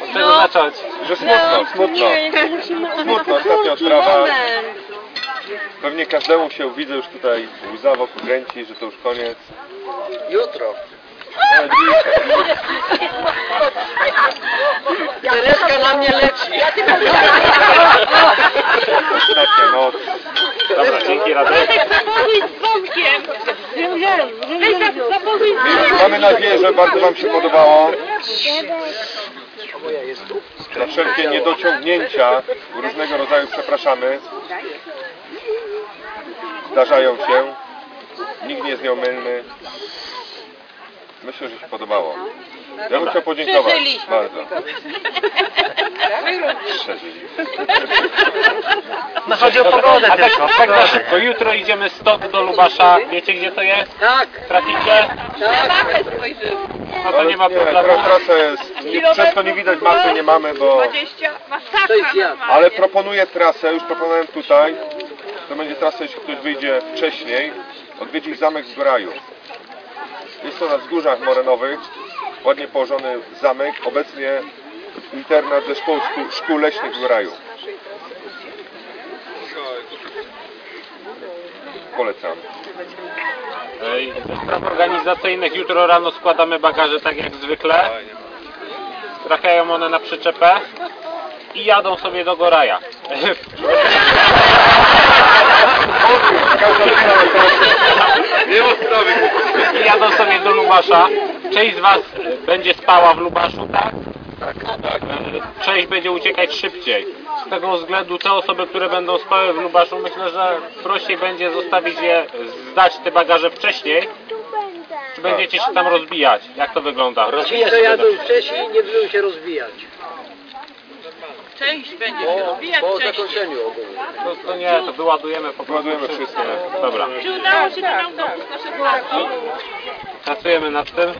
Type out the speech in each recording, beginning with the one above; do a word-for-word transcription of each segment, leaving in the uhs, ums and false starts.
Czego no, zacząć? Że smutno, smutno. Smutno, ostatnia odprawa. Pewnie każdemu się, widzę, już tutaj łza wokół kręci, że to już koniec. Jutro. Ale dzisiaj. Tereska na mnie leci. Ostatnia noc. Dobra, dzięki Radek. Zapozuj z dzwonkiem. Zapozuj z dzwonkiem. Mamy nadzieję, że bardzo wam się podobało. Za wszelkie niedociągnięcia różnego rodzaju przepraszamy. Zdarzają się. Nikt nie jest nieomylny. Myślę, że się podobało. Ja bym chciał podziękować bardzo. Przeżyliśmy. No chodzi o pogodę tylko. Tak na szybko. Jutro idziemy stąd do Lubasza. Wiecie gdzie to jest? Tak. Traficie? Tak. No to nie ma Nie, problemu. trasa jest, nie, przez to nie widać mapy, nie mamy, bo... Ale proponuję trasę, już proponowałem tutaj. To będzie trasa, jeśli ktoś wyjdzie wcześniej, odwiedzić zamek w Goraju. Jest to na wzgórzach morenowych, ładnie położony zamek, obecnie internat ze szkół, szkół leśnych w Goraju. Polecam. Ze spraw organizacyjnych jutro rano składamy bagaże tak jak zwykle. Trafiają one na przyczepę i jadą sobie do Goraja. Nie ma sprawy. I jadą sobie do Lubasza. Część z was będzie spała w Lubaszu, tak? Tak. Część będzie uciekać szybciej. Z tego względu te osoby, które będą spały w Lubaszu, myślę, że prościej będzie zostawić je, zdać te bagaże wcześniej. Czy będziecie się tam rozbijać? Jak to wygląda? Ci, co jadą wcześniej, nie będą się rozbijać. Część będzie Po, się rozwijać, po część. zakończeniu ogólnie. To, to nie, to wyładujemy po prostu Wyładujemy wszystkie. wszystkie. Dobra. Czy udało się ten autobus na szesnastki? Pracujemy nad tym.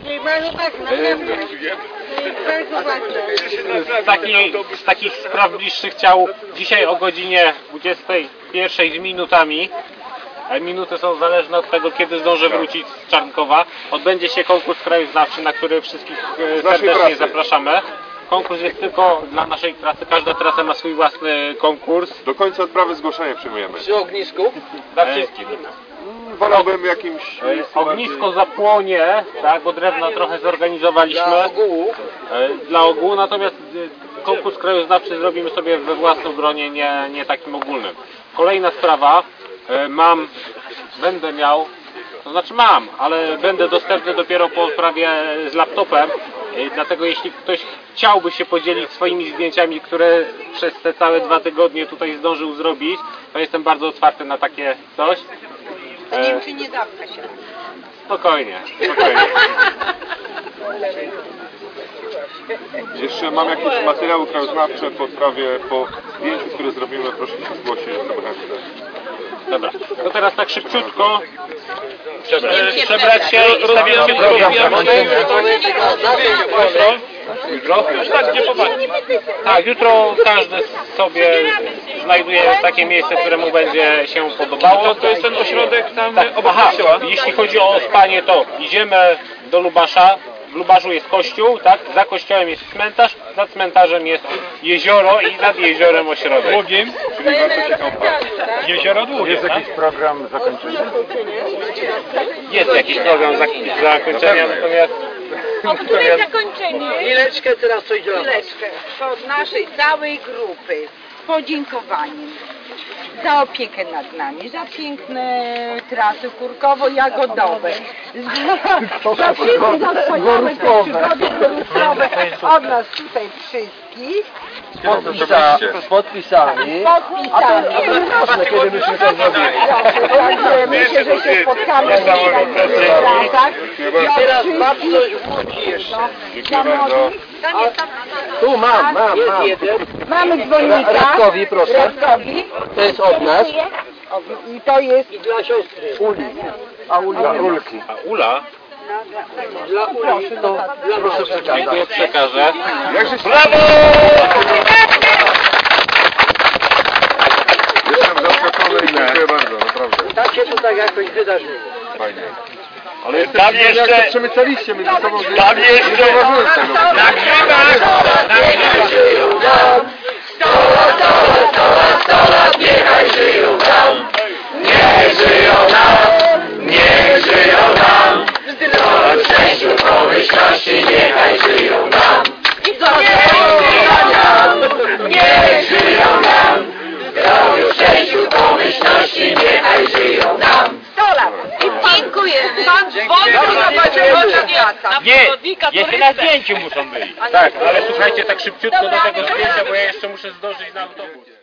Z, takiej, z takich spraw bliższych ciał dzisiaj o godzinie dwudziestej pierwszej z minutami, a minuty są zależne od tego, kiedy zdążę wrócić z Czarnkowa, odbędzie się konkurs krajoznawczy, na który wszystkich e, serdecznie zapraszamy. Konkurs jest tylko dla naszej trasy, każda trasa ma swój własny konkurs. Do końca odprawy zgłoszenia przyjmujemy. Przy ognisku. Dla wszystkich. Wolałbym jakimś... E, Ognisko zapłonie, tak, bo drewno trochę zorganizowaliśmy. Dla ogółu. E, Dla ogółu, natomiast e, konkurs krajoznawczy zrobimy sobie we własnym gronie, nie, nie takim ogólnym. Kolejna sprawa, e, mam, będę miał, to znaczy mam, ale będę dostępny dopiero po odprawie z laptopem, e, dlatego jeśli ktoś chciałby się podzielić swoimi zdjęciami, które przez te całe dwa tygodnie tutaj zdążył zrobić, to jestem bardzo otwarty na takie coś. Nie wiem, czy nie zapcha się. Spokojnie, spokojnie. Jeszcze mam jakieś materiały krajoznawcze po odprawie, po zdjęciu, które zrobimy, proszę się zgłosić, jestem chętny. Dobra, to teraz tak szybciutko Przebrać. e, przebrać się i stawić się drogą. Jutro? Już tak, gdzie popatrzeć. Tak, jutro każdy sobie znajduje takie miejsce, które mu będzie się podobało. To jest ten ośrodek tam Tak, obok aha, kościoła. jeśli chodzi o spanie, to idziemy do Lubasza. W Lubaszu jest kościół, tak? Za kościołem jest cmentarz, za cmentarzem jest jezioro i nad jeziorem ośrodek. Długim. Czyli warto się kąpać. Jezioro Długie. Jest jakiś program zakończenia? Jest jakiś program zak- zakończenia, natomiast... O której zakończenie? Chwileczkę, teraz coś dla was. Chwileczkę. Od naszej całej grupy z podziękowaniem za opiekę nad nami, za piękne trasy kurkowo-jagodowe, za, za wszystkie za wspaniałe te przygody turystyczne od nas tutaj wszystkich. Podpisa, z podpisami. Podpisami. Ważne, kiedy myśmy to zrobili. Także myślę, że się spotkamy w trasach. Teraz mam coś w Łodzi jeszcze. Dziękuję bardzo. Tu mam, mam, mam. Jest jeden. Mamy dzwonnika. Radkowi, proszę. Radkowi. To jest od nas. I to jest I dla siostry. Uli. A Ulia, Ulki. A Ula? Dla Uli. To dla proszę przekazać. Dziękuję, przekażę. Brawo! Jestem zaskoczony i dziękuję bardzo, naprawdę. Tak się to tak jakoś wydarzyło. Fajnie. Ale tam jeszcze... Przemycaliście mnie ze sobą, Tam jeszcze... nie zauważyłem tego. Nagrywasz! Nagrywasz! dzieci, niechaj żyją nam. sto lat. Dziękujemy. Pan dzwonił, zobaczymy wraca. Nie, jeszcze na zdjęciu muszą być. Tak, ale słuchajcie, tak szybciutko do tego zdjęcia, bo ja jeszcze muszę zdążyć na autobus.